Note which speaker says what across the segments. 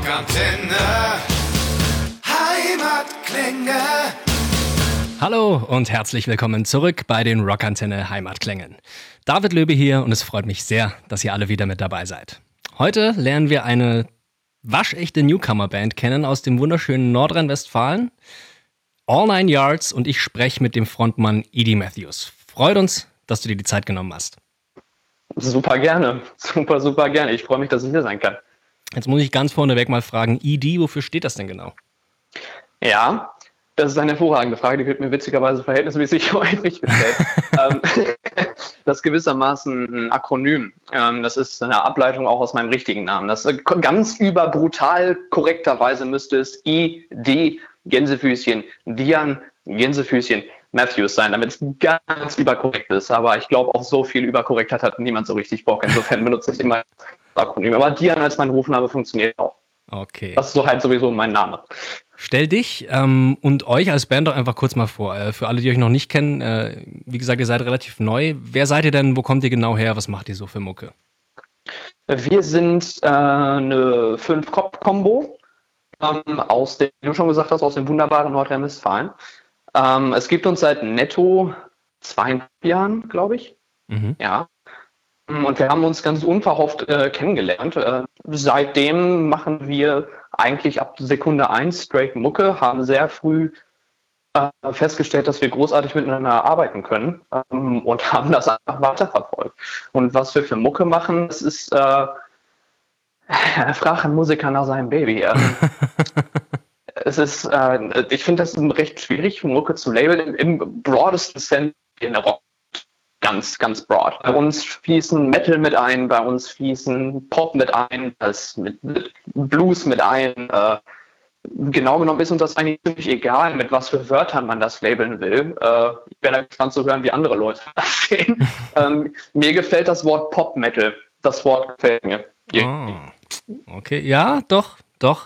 Speaker 1: Rockantenne Heimatklänge.
Speaker 2: Hallo und herzlich willkommen zurück bei den Rockantenne Heimatklängen. David Löbe hier und es freut mich sehr, dass ihr alle wieder mit dabei seid. Heute lernen wir eine waschechte Newcomer-Band kennen aus dem wunderschönen Nordrhein-Westfalen. All Nine Yards und ich spreche mit dem Frontmann Edie Matthews. Freut uns, dass du dir die Zeit genommen hast.
Speaker 3: Super gerne. Super gerne. Ich freue mich, dass ich hier sein kann.
Speaker 2: Jetzt muss ich ganz vorneweg mal fragen, Edie, wofür steht das denn genau?
Speaker 3: Ja, das ist eine hervorragende Frage, die wird mir witzigerweise verhältnismäßig häufig gestellt. Das ist gewissermaßen ein Akronym. Das ist eine Ableitung auch aus meinem richtigen Namen. Das ganz überbrutal korrekterweise müsste es I.D. Gänsefüßchen, Dian Gänsefüßchen Matthews sein, damit es ganz überkorrekt ist. Aber ich glaube, auch so viel Überkorrektheit hat niemand so richtig Bock. Insofern benutze ich immer das Akronym. Aber Dian als mein Rufname funktioniert auch.
Speaker 2: Okay.
Speaker 3: Das ist so halt sowieso mein Name.
Speaker 2: Stell dich und euch als Band doch einfach kurz mal vor. Für alle, die euch noch nicht kennen, wie gesagt, ihr seid relativ neu. Wer seid ihr denn? Wo kommt ihr genau her? Was macht ihr so für Mucke?
Speaker 3: Wir sind eine 5-Kopf-Kombo aus dem, wie du schon gesagt hast, aus dem wunderbaren Nordrhein-Westfalen. Es gibt uns seit netto 2 Jahren, glaube ich. Mhm. Ja. Und wir haben uns ganz unverhofft kennengelernt. Seitdem machen wir eigentlich ab Sekunde 1 straight Mucke, haben sehr früh festgestellt, dass wir großartig miteinander arbeiten können und haben das einfach weiterverfolgt. Und was wir für Mucke machen, das ist frag einen Musiker nach seinem Baby. Es ist, ich finde das recht schwierig, Mucke zu labeln im broadesten Sense in der Rock. Ganz broad. Bei uns fließen Metal mit ein, bei uns fließen Pop mit ein, mit Blues mit ein. Genau genommen ist uns das eigentlich ziemlich egal, mit was für Wörtern man das labeln will. Ich bin gespannt zu hören, wie andere Leute das sehen. Mir gefällt das Wort Pop-Metal. Das Wort gefällt mir.
Speaker 2: Okay, ja, doch.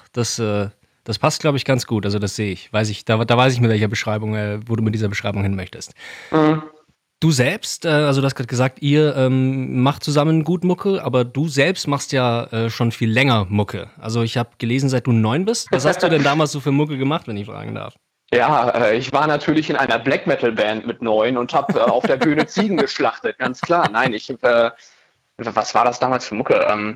Speaker 2: Das passt, glaube ich, ganz gut. Also das sehe ich. Da weiß ich, mit welcher Beschreibung, wo du mit dieser Beschreibung hin möchtest. Mhm. Du selbst, also du hast gerade gesagt, ihr macht zusammen gut Mucke, aber du selbst machst ja schon viel länger Mucke. Also ich habe gelesen, seit du 9 bist. Was hast du denn damals so für Mucke gemacht, wenn ich fragen darf?
Speaker 3: Ja, ich war natürlich in einer Black Metal Band mit 9 und habe auf der Bühne Ziegen geschlachtet, ganz klar. Nein, was war das damals für Mucke?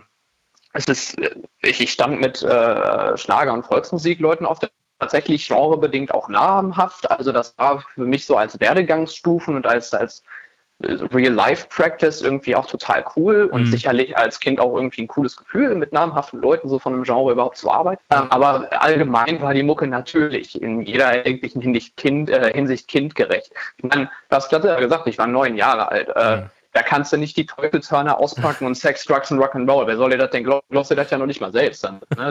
Speaker 3: Ich stand mit Schlager- und Volksmusikleuten auf der tatsächlich genrebedingt auch namhaft. Also das war für mich so als Werdegangsstufen und als Real-Life-Practice irgendwie auch total cool und sicherlich als Kind auch irgendwie ein cooles Gefühl, mit namhaften Leuten so von einem Genre überhaupt zu arbeiten. Aber allgemein war die Mucke natürlich in jeder erdenklichen Hinsicht kindgerecht. Ich meine, du hast gerade gesagt, ich war 9 Jahre alt. Da kannst du nicht die Teufelshörner auspacken und Sex, Drugs und Rock'n'Roll. Wer soll dir das denn glauben? Glaubst du das ja noch nicht mal selbst dann, ne?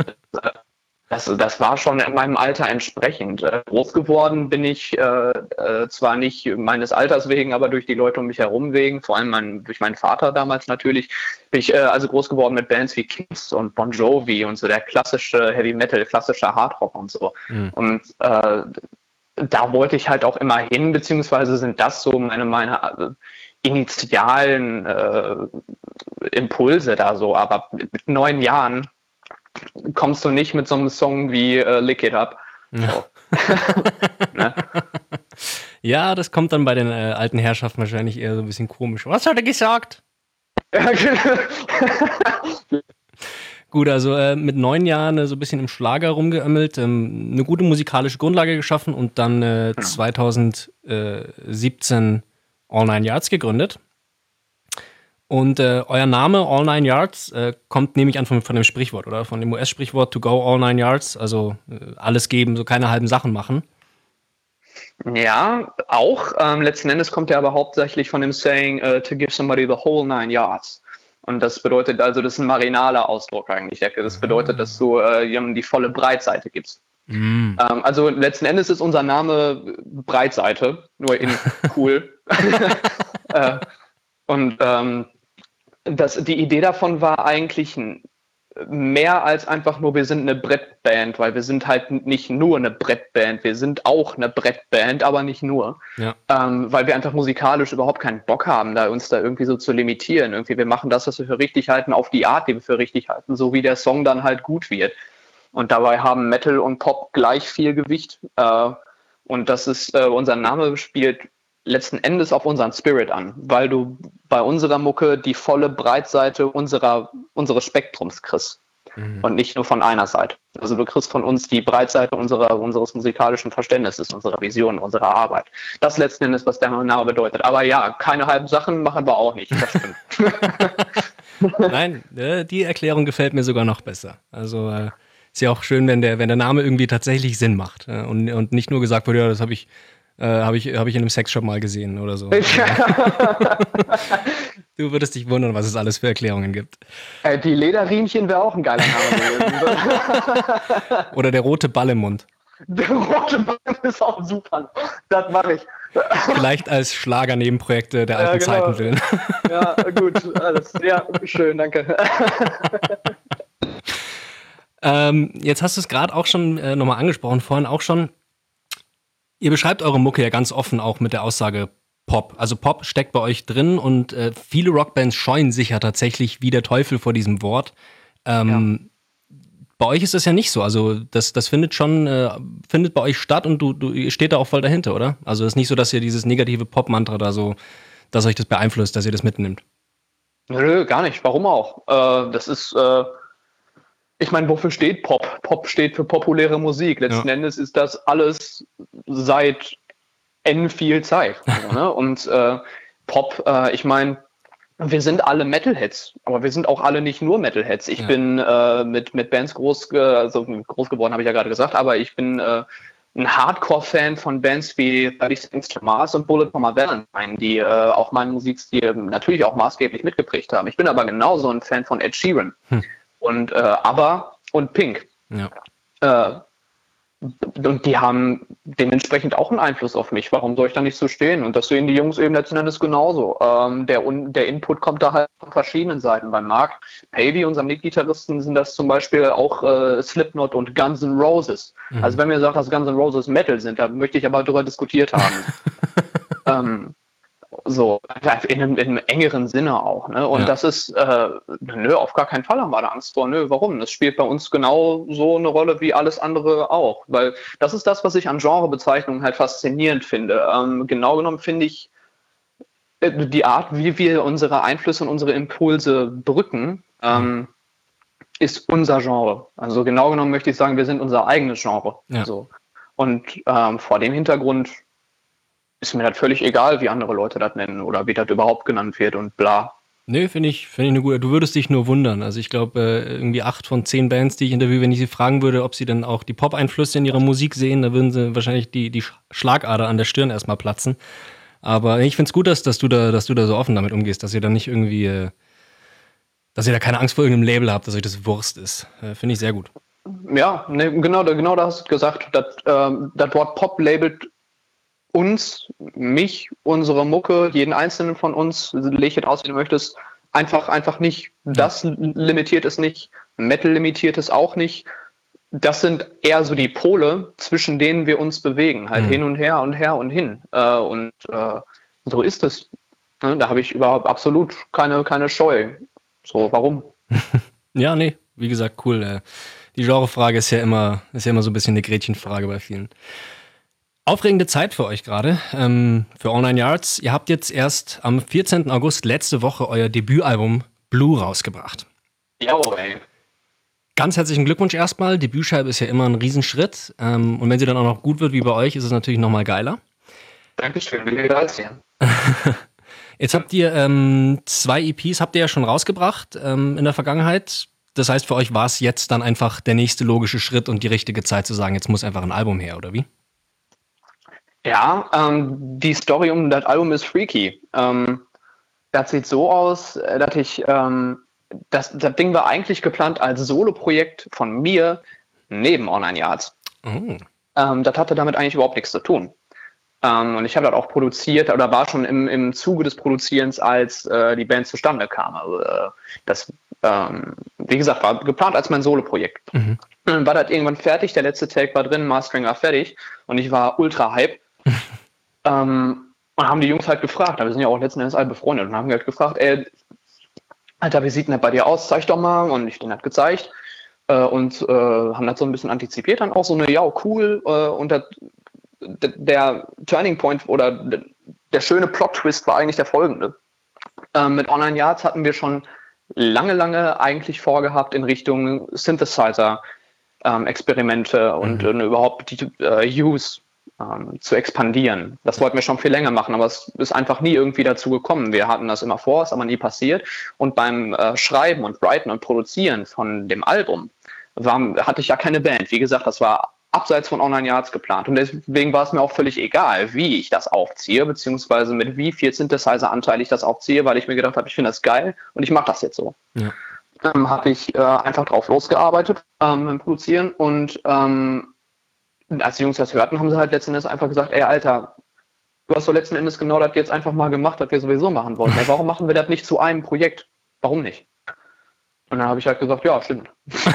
Speaker 3: Das war schon in meinem Alter entsprechend. Groß geworden bin ich zwar nicht meines Alters wegen, aber durch die Leute um mich herum wegen, vor allem durch meinen Vater damals natürlich, bin ich also groß geworden mit Bands wie Kings und Bon Jovi und so der klassische Heavy Metal, klassischer Hardrock und so. Mhm. Und da wollte ich halt auch immer hin, beziehungsweise sind das so meine initialen Impulse da so, aber mit 9 Jahren kommst du nicht mit so einem Song wie Lick It Up. So. Ne?
Speaker 2: Ja, das kommt dann bei den alten Herrschaften wahrscheinlich eher so ein bisschen komisch. Was hat er gesagt? Gut, also mit 9 Jahren so ein bisschen im Schlager rumgeömmelt, eine gute musikalische Grundlage geschaffen und dann 2017 All Nine Yards gegründet. Und euer Name All Nine Yards kommt, nehme ich an, von dem Sprichwort, oder? Von dem US-Sprichwort to go all 9 yards, also alles geben, so keine halben Sachen machen.
Speaker 3: Ja, auch. Letzten Endes kommt er aber hauptsächlich von dem Saying to give somebody the whole 9 yards. Und das bedeutet also, das ist ein marinaler Ausdruck eigentlich. Das bedeutet, dass du jemandem die volle Breitseite gibst. Mm. Also letzten Endes ist unser Name Breitseite, nur in cool. Und die Idee davon war eigentlich mehr als einfach nur, wir sind eine Brettband, weil wir sind halt nicht nur eine Brettband, wir sind auch eine Brettband, aber nicht nur. Ja. Weil wir einfach musikalisch überhaupt keinen Bock haben, uns da irgendwie so zu limitieren. Irgendwie, wir machen das, was wir für richtig halten, auf die Art, die wir für richtig halten, so wie der Song dann halt gut wird. Und dabei haben Metal und Pop gleich viel Gewicht. Und das ist, unser Name spielt letzten Endes auf unseren Spirit an, weil du bei unserer Mucke die volle Breitseite unseres Spektrums kriegst. Und nicht nur von einer Seite. Also du kriegst von uns die Breitseite unseres musikalischen Verständnisses, unserer Vision, unserer Arbeit. Das letzten Endes, was der Name bedeutet. Aber ja, keine halben Sachen machen wir auch nicht. Das stimmt.
Speaker 2: Nein, die Erklärung gefällt mir sogar noch besser. Also ist ja auch schön, wenn der Name irgendwie tatsächlich Sinn macht und nicht nur gesagt wird, ja, das habe ich in einem Sexshop mal gesehen oder so. Du würdest dich wundern, was es alles für Erklärungen gibt.
Speaker 3: Die Lederriemchen wäre auch ein geiler Name gewesen.
Speaker 2: Oder der rote Ball im Mund.
Speaker 3: Der rote Ball ist auch super. Das mache ich.
Speaker 2: Vielleicht als Schlager-Nebenprojekte der alten Zeiten willen.
Speaker 3: Ja, gut, alles. Ja, schön, danke.
Speaker 2: Jetzt hast du es gerade auch schon nochmal angesprochen, vorhin auch schon. Ihr beschreibt eure Mucke ja ganz offen auch mit der Aussage Pop. Also Pop steckt bei euch drin und viele Rockbands scheuen sich ja tatsächlich wie der Teufel vor diesem Wort. Bei euch ist das ja nicht so. Also das findet bei euch statt und ihr steht da auch voll dahinter, oder? Also es ist nicht so, dass ihr dieses negative Pop-Mantra da so, dass euch das beeinflusst, dass ihr das mitnimmt.
Speaker 3: Nö, gar nicht. Warum auch? Das ist, ich meine, wofür steht Pop? Pop steht für populäre Musik. Letzten Endes ist das alles seit viel Zeit. Ne? Und Pop, ich meine, wir sind alle Metalheads, aber wir sind auch alle nicht nur Metalheads. Ich bin mit Bands groß geworden, habe ich ja gerade gesagt, aber ich bin ein Hardcore-Fan von Bands wie 30 Seconds to Mars und Bullet for My Valentine, die auch meinen Musikstil natürlich auch maßgeblich mitgeprägt haben. Ich bin aber genauso ein Fan von Ed Sheeran und ABBA und Pink. Ja. Und die haben dementsprechend auch einen Einfluss auf mich. Warum soll ich da nicht so stehen? Und das sehen die Jungs eben letzten Endes genauso. Der Input kommt da halt von verschiedenen Seiten. Bei Mark Pavey, unserem Leadgitarristen, sind das zum Beispiel auch Slipknot und Guns N' Roses. Also wenn mir sagt, dass Guns N' Roses Metal sind, da möchte ich aber darüber diskutiert haben. So, in einem engeren Sinne auch. Ne? Und das ist, auf gar keinen Fall haben wir da Angst vor. Nö, warum? Das spielt bei uns genau so eine Rolle wie alles andere auch. Weil das ist das, was ich an Genrebezeichnungen halt faszinierend finde. Genau genommen finde ich die Art, wie wir unsere Einflüsse und unsere Impulse brücken, ist unser Genre. Also genau genommen möchte ich sagen, wir sind unser eigenes Genre. Ja. So. Und vor dem Hintergrund ist mir das völlig egal, wie andere Leute das nennen oder wie das überhaupt genannt wird und bla.
Speaker 2: Nö, finde ich eine gute. Du würdest dich nur wundern. Also ich glaube, irgendwie 8 von 10 Bands, die ich interviewe, wenn ich sie fragen würde, ob sie dann auch die Pop-Einflüsse in ihrer Musik sehen, da würden sie wahrscheinlich die Schlagader an der Stirn erstmal platzen. Aber ich finde es gut, dass du da so offen damit umgehst, dass ihr da nicht irgendwie, dass ihr da keine Angst vor irgendeinem Label habt, dass euch das Wurst ist. Finde ich sehr gut.
Speaker 3: Ja, ne, genau da hast du gesagt. Das Wort Pop labelt uns, mich, unsere Mucke, jeden einzelnen von uns, leg es aus, wie du möchtest, einfach nicht. Das limitiert es nicht, Metal limitiert es auch nicht. Das sind eher so die Pole, zwischen denen wir uns bewegen, halt hin und her und her und hin. So ist es. Ne? Da habe ich überhaupt absolut keine Scheu. So, warum?
Speaker 2: Ja, nee, wie gesagt, cool. Die Genrefrage ist ja immer so ein bisschen eine Gretchenfrage bei vielen. Aufregende Zeit für euch gerade, für All 9 Yards. Ihr habt jetzt erst am 14. August letzte Woche euer Debütalbum Blue rausgebracht.
Speaker 3: Ja, ey.
Speaker 2: Ganz herzlichen Glückwunsch erstmal. Debütscheibe ist ja immer ein Riesenschritt. Und wenn sie dann auch noch gut wird wie bei euch, ist es natürlich nochmal geiler.
Speaker 3: Dankeschön, will ich sehen.
Speaker 2: Jetzt habt ihr 2 EPs, habt ihr ja schon rausgebracht in der Vergangenheit. Das heißt, für euch war es jetzt dann einfach der nächste logische Schritt und die richtige Zeit zu sagen, jetzt muss einfach ein Album her, oder wie?
Speaker 3: Ja, die Story um das Album ist freaky. Das sieht so aus, dass ich, das Ding war eigentlich geplant als Solo-Projekt von mir neben All 9 Yards. Das hatte damit eigentlich überhaupt nichts zu tun. Und ich habe das auch produziert oder war schon im Zuge des Produzierens, als die Band zustande kam. Also das, wie gesagt, war geplant als mein Solo-Projekt. Dann war das irgendwann fertig, der letzte Take war drin, Mastering war fertig und ich war ultra hype. Und haben die Jungs halt gefragt, wir sind ja auch letzten Endes alle befreundet und haben halt gefragt, ey, Alter, wie sieht denn das bei dir aus? Zeig doch mal. Und ich denen halt gezeigt. und haben das so ein bisschen antizipiert, dann auch so eine, ja, cool, und der Turning Point oder der schöne Plot-Twist war eigentlich der folgende. Mit Online Yards hatten wir schon lange eigentlich vorgehabt, in Richtung Synthesizer-Experimente und überhaupt die Use zu expandieren. Das wollten wir schon viel länger machen, aber es ist einfach nie irgendwie dazu gekommen. Wir hatten das immer vor, ist aber nie passiert. Und beim Schreiben und Writen und Produzieren von dem Album hatte ich ja keine Band. Wie gesagt, das war abseits von Online Yards geplant. Und deswegen war es mir auch völlig egal, wie ich das aufziehe, beziehungsweise mit wie viel Synthesizer-Anteil ich das aufziehe, weil ich mir gedacht habe, ich finde das geil und ich mache das jetzt so. Ja. Habe ich einfach drauf losgearbeitet beim Produzieren und als die Jungs das hörten, haben sie halt letzten Endes einfach gesagt, ey, Alter, du hast doch letzten Endes genau das jetzt einfach mal gemacht, was wir sowieso machen wollten. Ey, warum machen wir das nicht zu einem Projekt? Warum nicht? Und dann habe ich halt gesagt, ja, stimmt.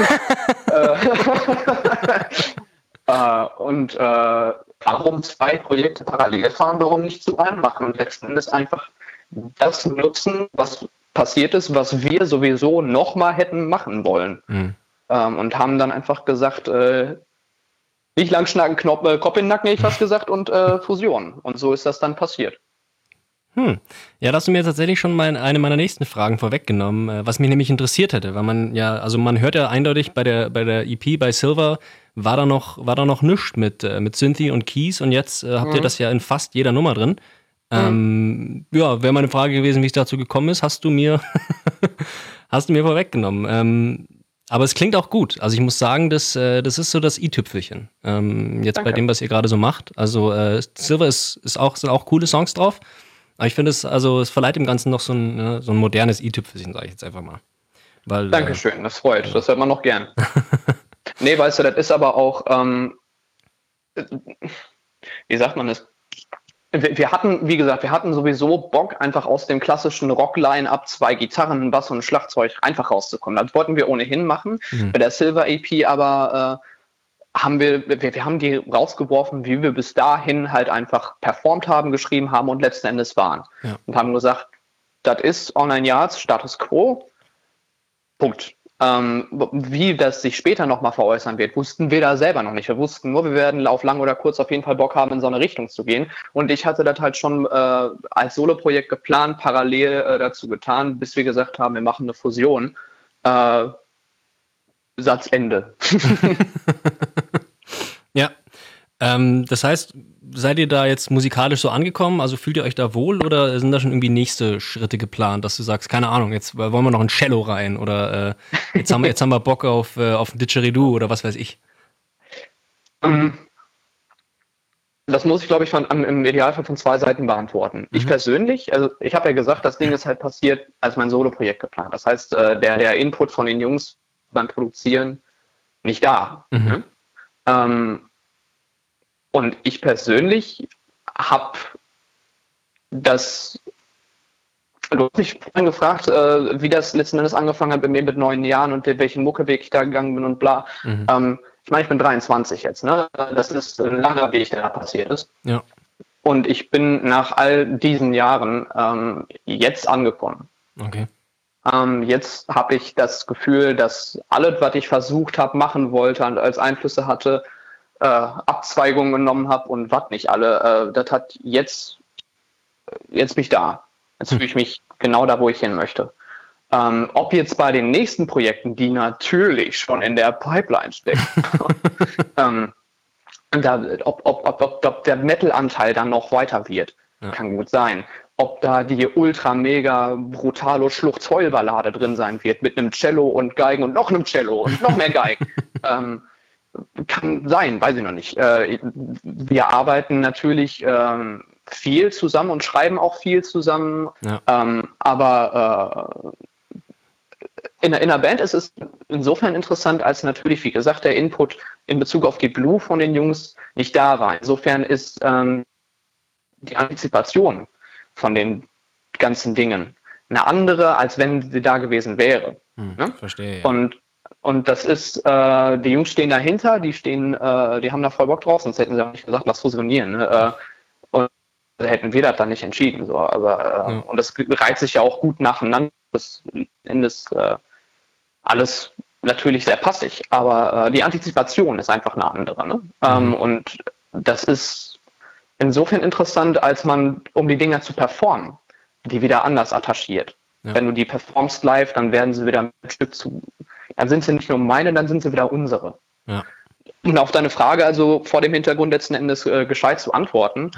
Speaker 3: Warum 2 Projekte parallel fahren, warum nicht zu einem machen und letzten Endes einfach das nutzen, was passiert ist, was wir sowieso nochmal hätten machen wollen. Und haben dann einfach gesagt, nicht lang schnacken, Kopf in den Nacken, hätte ich fast gesagt, und Fusion. Und so ist das dann passiert.
Speaker 2: Ja, da hast du mir tatsächlich schon mal eine meiner nächsten Fragen vorweggenommen, was mich nämlich interessiert hätte, weil man hört ja eindeutig bei der EP, bei Silver, war da noch nichts mit Synthi und Keys und jetzt habt ihr das ja in fast jeder Nummer drin. Ja, wäre meine Frage gewesen, wie es dazu gekommen ist, hast du mir vorweggenommen. Aber es klingt auch gut. Also ich muss sagen, das ist so das i-Tüpfelchen. Jetzt Danke. Bei dem, was ihr gerade so macht. Also Silver sind auch coole Songs drauf. Aber ich finde es verleiht dem Ganzen noch so ein modernes i-Tüpfelchen, sage ich jetzt einfach mal. Weil,
Speaker 3: Dankeschön, das freut. Ja. Das hört man noch gern. Nee, weißt du, das ist aber auch, wie sagt man das? Wir hatten sowieso Bock, einfach aus dem klassischen Rock-Line-Up 2 Gitarren, Bass und Schlagzeug einfach rauszukommen. Das wollten wir ohnehin machen. Bei der Silver EP aber wir haben die rausgeworfen, wie wir bis dahin halt einfach performt haben, geschrieben haben und letzten Endes waren. Ja. Und haben gesagt, das ist Online Yards, Status Quo, Punkt. Wie das sich später nochmal veräußern wird, wussten wir da selber noch nicht. Wir wussten nur, wir werden auf lang oder kurz auf jeden Fall Bock haben, in so eine Richtung zu gehen. Und ich hatte das halt schon als Solo-Projekt geplant, parallel dazu getan, bis wir gesagt haben, wir machen eine Fusion. Satz Ende.
Speaker 2: Ja, das heißt, seid ihr da jetzt musikalisch so angekommen? Also fühlt ihr euch da wohl oder sind da schon irgendwie nächste Schritte geplant, dass du sagst, keine Ahnung, jetzt wollen wir noch ein Cello rein oder jetzt haben wir Bock auf ein Didgeridoo oder was weiß ich?
Speaker 3: Das muss ich, glaube ich, im Idealfall von 2 Seiten beantworten. Ich persönlich, also ich habe ja gesagt, das Ding ist halt passiert, als mein Solo-Projekt geplant. Das heißt, der Input von den Jungs beim Produzieren nicht da. Und ich persönlich habe du hast mich vorhin gefragt, wie das letzten Endes angefangen hat bei mir mit 9 Jahren und welchen Muckeweg ich da gegangen bin und bla. Ich meine, ich bin 23 jetzt, ne? Das ist ein langer Weg, der da passiert ist. Ja. Und ich bin nach all diesen Jahren jetzt angekommen. Okay. Jetzt habe ich das Gefühl, dass alles, was ich versucht habe, machen wollte und als Einflüsse hatte, Abzweigungen genommen habe und was nicht alle, das hat jetzt mich da. Jetzt fühle ich mich genau da, wo ich hin möchte. Ob jetzt bei den nächsten Projekten, die natürlich schon in der Pipeline stecken, ob der Metal-Anteil dann noch weiter wird, kann gut sein. Ob da die ultra mega brutale Schluchz-Heul-Ballade drin sein wird mit einem Cello und Geigen und noch einem Cello und noch mehr Geigen. Kann sein, weiß ich noch nicht. Wir arbeiten natürlich viel zusammen und schreiben auch viel zusammen. Ja. Aber in der Band ist es insofern interessant, als natürlich, wie gesagt, der Input in Bezug auf die Blue von den Jungs nicht da war. Insofern ist die Antizipation von den ganzen Dingen eine andere, als wenn sie da gewesen wäre. Ne? Verstehe. Ja. Und das ist, die Jungs stehen dahinter, die haben da voll Bock drauf, sonst hätten sie auch nicht gesagt, lass fusionieren. Ne? Und hätten wir das dann nicht entschieden. So. Und das reiht sich ja auch gut nacheinander, bis Endes alles natürlich sehr passig, aber die Antizipation ist einfach eine andere. Ne? Und das ist insofern interessant, als man, um die Dinger zu performen, die wieder anders attachiert. Ja. Wenn du die performst live, dann werden sie wieder ein Stück zu, dann sind sie nicht nur meine, dann sind sie wieder unsere.
Speaker 2: Ja.
Speaker 3: Und auf deine Frage, also vor dem Hintergrund letzten Endes gescheit zu antworten,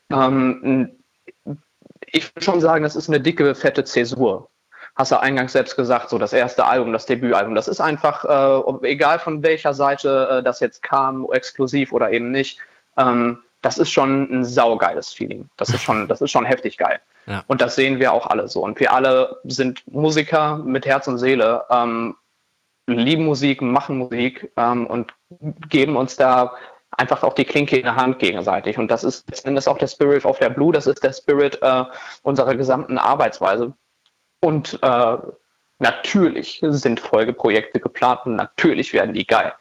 Speaker 3: ich würde schon sagen, das ist eine dicke, fette Zäsur. Hast du eingangs selbst gesagt, so das erste Album, das Debütalbum, das ist einfach, egal von welcher Seite das jetzt kam, exklusiv oder eben nicht, das ist schon ein saugeiles Feeling. Das ist schon heftig geil. Ja. Und das sehen wir auch alle so. Und wir alle sind Musiker mit Herz und Seele, lieben Musik, machen Musik und geben uns da einfach auch die Klinke in der Hand gegenseitig. Und das ist letztendlich auch der Spirit of der Blue, das ist der Spirit unserer gesamten Arbeitsweise. Und natürlich sind Folgeprojekte geplant und natürlich werden die geil.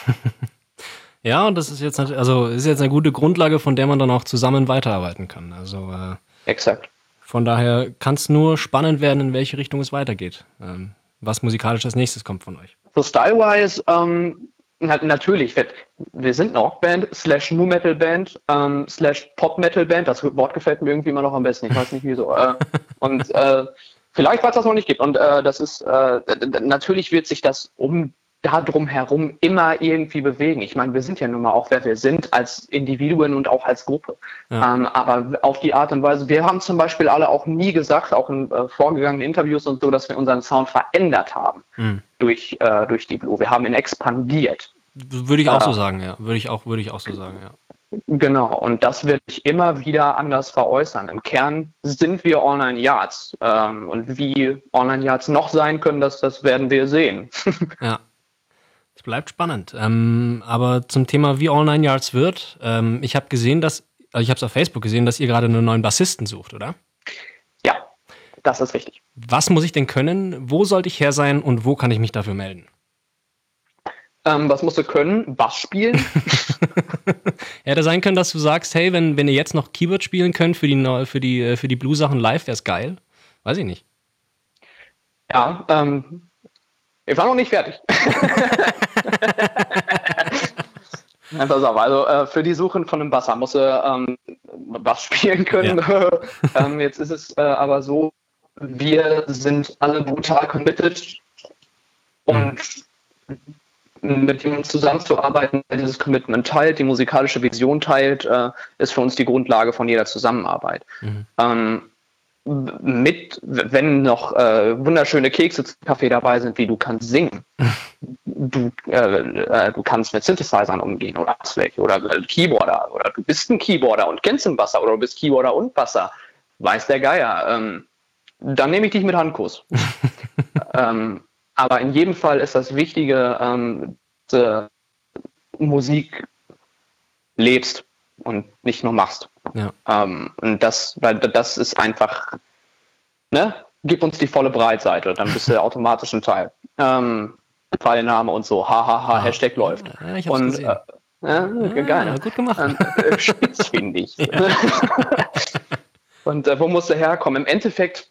Speaker 2: Ja, und das ist jetzt eine gute Grundlage, von der man dann auch zusammen weiterarbeiten kann. Also
Speaker 3: exakt.
Speaker 2: Von daher kann es nur spannend werden, in welche Richtung es weitergeht. Was musikalisch als nächstes kommt von euch.
Speaker 3: So style-wise, natürlich, wir sind eine Rockband, /Nu-Metal-Band, /Pop-Metal-Band, das Wort gefällt mir irgendwie immer noch am besten, ich weiß nicht wieso. Und vielleicht, weil es das noch nicht gibt. Und das ist, natürlich wird sich das da drumherum immer irgendwie bewegen. Ich meine, wir sind ja nun mal auch, wer wir sind, als Individuen und auch als Gruppe. Ja. Aber auf die Art und Weise, wir haben zum Beispiel alle auch nie gesagt, auch in vorgegangenen Interviews und so, dass wir unseren Sound verändert haben durch die Blue. Wir haben ihn expandiert.
Speaker 2: Würde ich auch so sagen, ja. Würde ich auch so sagen, ja.
Speaker 3: Genau, und das wird sich immer wieder anders veräußern. Im Kern sind wir All Nine Yards. Und wie All Nine Yards noch sein können, das werden wir sehen.
Speaker 2: Ja. Es bleibt spannend. Aber zum Thema, wie All Nine Yards wird, ich habe es auf Facebook gesehen, dass ihr gerade einen neuen Bassisten sucht, oder?
Speaker 3: Ja, das ist richtig.
Speaker 2: Was muss ich denn können? Wo sollte ich her sein und wo kann ich mich dafür melden?
Speaker 3: Was musst du können? Bass spielen?
Speaker 2: Hätte sein können, dass du sagst, hey, wenn ihr jetzt noch Keyboard spielen könnt für die Blue-Sachen live, wäre es geil. Weiß ich nicht.
Speaker 3: Ja, wir waren noch nicht fertig. Ja, pass auf, also für die Suche von einem Basser musst du Bass spielen können. Ja. Jetzt ist es aber so, wir sind alle brutal committed und mit jemandem zusammenzuarbeiten, der dieses Commitment teilt, die musikalische Vision teilt, ist für uns die Grundlage von jeder Zusammenarbeit. Wenn noch wunderschöne Kekse zum Kaffee dabei sind, wie du kannst singen, du kannst mit Synthesizern umgehen oder hast welche oder Keyboarder oder du bist ein Keyboarder und kennst einen Basser oder du bist Keyboarder und Basser, weiß der Geier, dann nehme ich dich mit Handkuss. Aber in jedem Fall ist das Wichtige, dass du Musik lebst und nicht nur machst. Ja. Und das ist einfach, ne? Gib uns die volle Breitseite, dann bist du automatisch ein Teil. Pfeilname und so, hahaha, Hashtag läuft.
Speaker 2: Ja, ich hab's gesehen.
Speaker 3: Geil, ne?
Speaker 2: Gut gemacht.
Speaker 3: Spitz, finde ich. Und wo musst du herkommen? Im Endeffekt,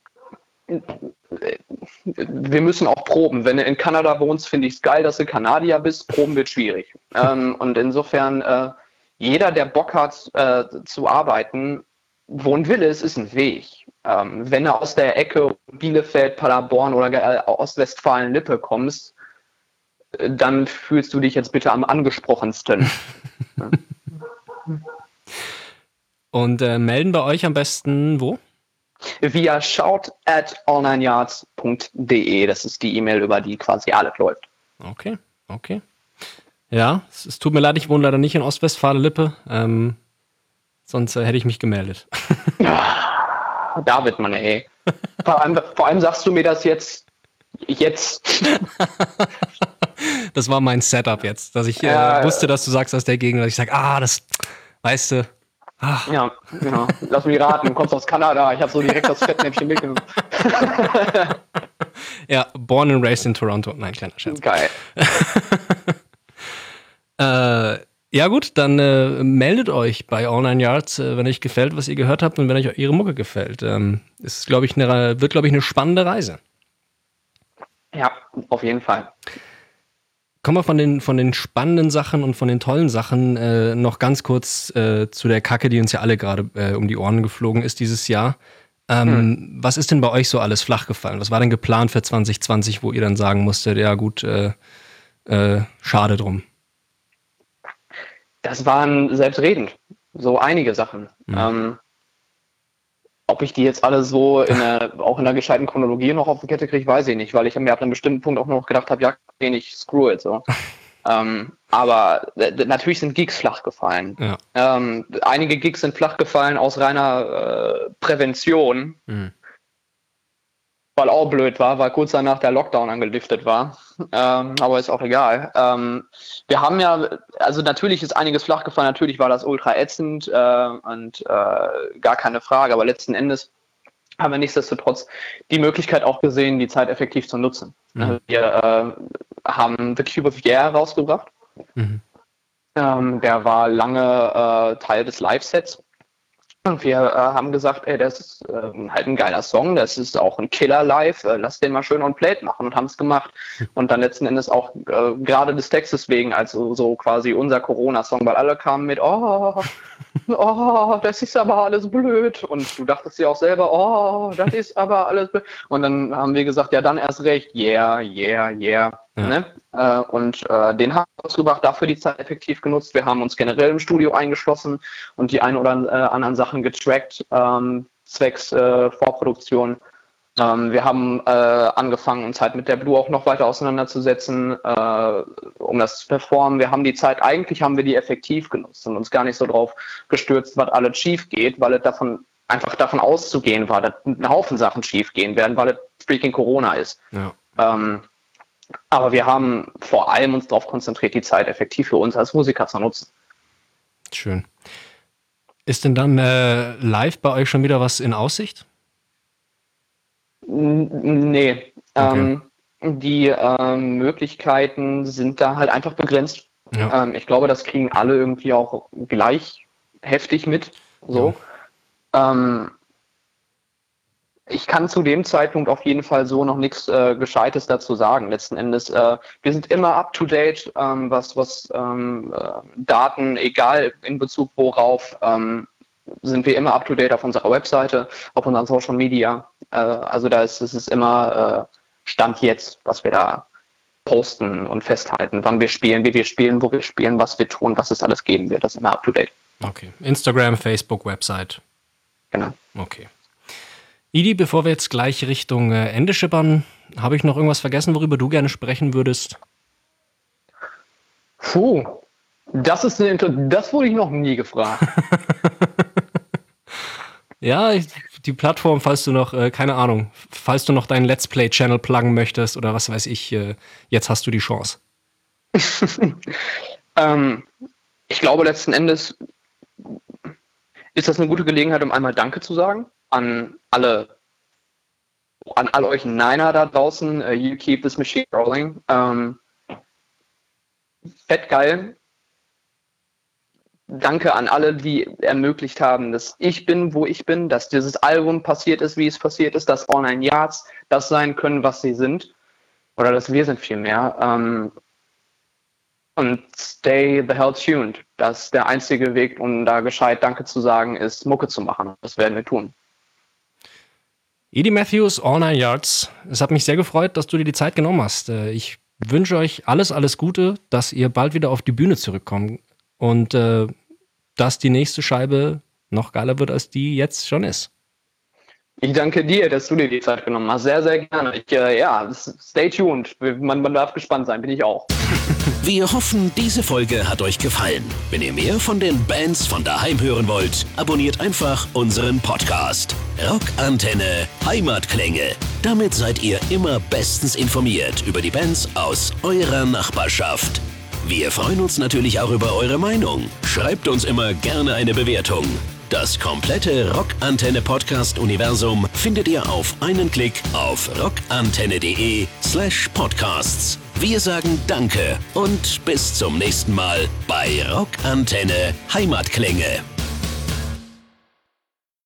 Speaker 3: wir müssen auch proben. Wenn du in Kanada wohnst, finde ich es geil, dass du Kanadier bist. Proben wird schwierig. Und insofern, jeder, der Bock hat zu arbeiten, wo ein Wille ist ein Weg. Wenn du aus der Ecke Bielefeld, Paderborn oder Ostwestfalen-Lippe kommst, dann fühlst du dich jetzt bitte am angesprochensten.
Speaker 2: Und melden bei euch am besten wo?
Speaker 3: Via shout@allnineyards.de. Das ist die E-Mail, über die quasi alles läuft.
Speaker 2: Okay. Ja, es tut mir leid, ich wohne leider nicht in Ostwestfalen-Lippe. Sonst hätte ich mich gemeldet.
Speaker 3: David, Mann, ey. Vor allem sagst du mir das jetzt.
Speaker 2: Das war mein Setup jetzt, dass ich wusste, dass du sagst, aus der Gegend, dass ich sage, das, weißt du. Ach.
Speaker 3: Ja, genau. Lass mich raten, du kommst aus Kanada, ich habe so direkt das Fettnäpfchen mitgenommen.
Speaker 2: Ja, born and raised in Toronto. Nein, kleiner Scherz.
Speaker 3: Geil.
Speaker 2: Ja gut, dann meldet euch bei All Nine Yards, wenn euch gefällt, was ihr gehört habt und wenn euch ihre Mucke gefällt. Wird, glaube ich, eine spannende Reise.
Speaker 3: Ja, auf jeden Fall.
Speaker 2: Kommen wir von den spannenden Sachen und von den tollen Sachen noch ganz kurz zu der Kacke, die uns ja alle gerade um die Ohren geflogen ist dieses Jahr. Was ist denn bei euch so alles flach gefallen? Was war denn geplant für 2020, wo ihr dann sagen musstet, ja gut, schade drum?
Speaker 3: Das waren selbstredend so einige Sachen. Ob ich die jetzt alle so auch in einer gescheiten Chronologie noch auf die Kette kriege, weiß ich nicht, weil ich mir ab einem bestimmten Punkt auch noch gedacht habe, ja, ich screw it so. Aber natürlich sind Gigs flach gefallen. Ja. Einige Gigs sind flach gefallen aus reiner Prävention, weil auch blöd war, weil kurz danach der Lockdown angeliftet war. Aber ist auch egal. Wir haben ja, also natürlich ist einiges flach gefallen, natürlich war das ultra ätzend und gar keine Frage, aber letzten Endes haben wir nichtsdestotrotz die Möglichkeit auch gesehen, die Zeit effektiv zu nutzen. Wir haben The Cube of Year rausgebracht. Der war lange Teil des Live-Sets. Und wir haben gesagt, das ist halt ein geiler Song, das ist auch ein Killer live, lass den mal schön on plate machen und haben es gemacht. Und dann letzten Endes auch gerade des Textes wegen, also so quasi unser Corona-Song, weil alle kamen mit, oh, das ist aber alles blöd. Und du dachtest dir auch selber, oh, das ist aber alles blöd. Und dann haben wir gesagt, ja dann erst recht, yeah. Ja. Ne? Und den haben wir ausgebracht, dafür die Zeit effektiv genutzt. Wir haben uns generell im Studio eingeschlossen und die ein oder anderen Sachen getrackt, zwecks Vorproduktion. Wir haben angefangen, uns halt mit der Blue auch noch weiter auseinanderzusetzen, um das zu performen. Eigentlich haben wir die effektiv genutzt und uns gar nicht so drauf gestürzt, was alles schief geht, weil es einfach davon auszugehen war, dass ein Haufen Sachen schief gehen werden, weil es freaking Corona ist. Ja. Aber wir haben vor allem uns darauf konzentriert, die Zeit effektiv für uns als Musiker zu nutzen.
Speaker 2: Schön. Ist denn dann live bei euch schon wieder was in Aussicht?
Speaker 3: Nee. Okay. Die Möglichkeiten sind da halt einfach begrenzt. Ja. Ich glaube, das kriegen alle irgendwie auch gleich heftig mit. So. Ja. Ich kann zu dem Zeitpunkt auf jeden Fall so noch nichts Gescheites dazu sagen. Letzten Endes, wir sind immer up to date, was Daten, egal in Bezug worauf, sind wir immer up to date auf unserer Webseite, auf unseren Social Media. Also es ist immer Stand jetzt, was wir da posten und festhalten, wann wir spielen, wie wir spielen, wo wir spielen, was wir tun, was es alles geben wird. Das ist immer up to date.
Speaker 2: Okay. Instagram, Facebook, Website.
Speaker 3: Genau.
Speaker 2: Okay. Idi, bevor wir jetzt gleich Richtung Ende schippern, habe ich noch irgendwas vergessen, worüber du gerne sprechen würdest?
Speaker 3: Puh, das wurde ich noch nie gefragt.
Speaker 2: Ja, die Plattform, falls du noch, keine Ahnung, falls du noch deinen Let's Play-Channel pluggen möchtest oder was weiß ich, jetzt hast du die Chance.
Speaker 3: Ich glaube, letzten Endes ist das eine gute Gelegenheit, um einmal Danke zu sagen an all euch Niner da draußen. You keep this machine rolling. Fett geil. Danke an alle, die ermöglicht haben, dass ich bin, wo ich bin, dass dieses Album passiert ist, wie es passiert ist, dass All 9 Yards das sein können, was sie sind. Oder dass wir sind vielmehr. Und stay the hell tuned. Das ist der einzige Weg, um da gescheit Danke zu sagen, ist Mucke zu machen. Das werden wir tun.
Speaker 2: Idi Matthews, All 9 Yards. Es hat mich sehr gefreut, dass du dir die Zeit genommen hast. Ich wünsche euch alles Gute, dass ihr bald wieder auf die Bühne zurückkommt und dass die nächste Scheibe noch geiler wird, als die jetzt schon ist.
Speaker 3: Ich danke dir, dass du dir die Zeit genommen hast. Sehr, sehr gerne. Stay tuned. Man darf gespannt sein, bin ich auch.
Speaker 1: Wir hoffen, diese Folge hat euch gefallen. Wenn ihr mehr von den Bands von daheim hören wollt, abonniert einfach unseren Podcast. Rockantenne Heimatklänge. Damit seid ihr immer bestens informiert über die Bands aus eurer Nachbarschaft. Wir freuen uns natürlich auch über eure Meinung. Schreibt uns immer gerne eine Bewertung. Das komplette Rockantenne-Podcast-Universum findet ihr auf einen Klick auf rockantenne.de/podcasts. Wir sagen Danke und bis zum nächsten Mal bei Rockantenne Heimatklänge.